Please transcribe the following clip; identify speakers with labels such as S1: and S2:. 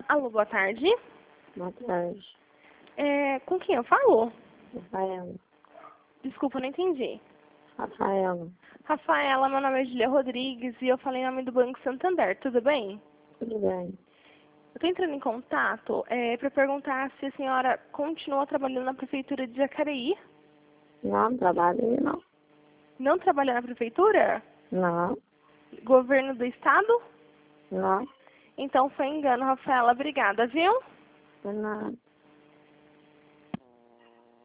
S1: Alô, boa tarde.
S2: Boa tarde.
S1: Com quem eu falo?
S2: Rafaela.
S1: Desculpa, não entendi.
S2: Rafaela.
S1: Rafaela, meu nome é Julia Rodrigues e eu falei em nome do Banco Santander, tudo bem?
S2: Tudo bem?
S1: Eu tô entrando em contato para perguntar se a senhora continua trabalhando na Prefeitura de Jacareí.
S2: Não, trabalhei não.
S1: Não trabalha na Prefeitura?
S2: Não,
S1: Governo do Estado?
S2: não,
S1: Então foi engano, Rafaela. Obrigada, viu?
S2: não.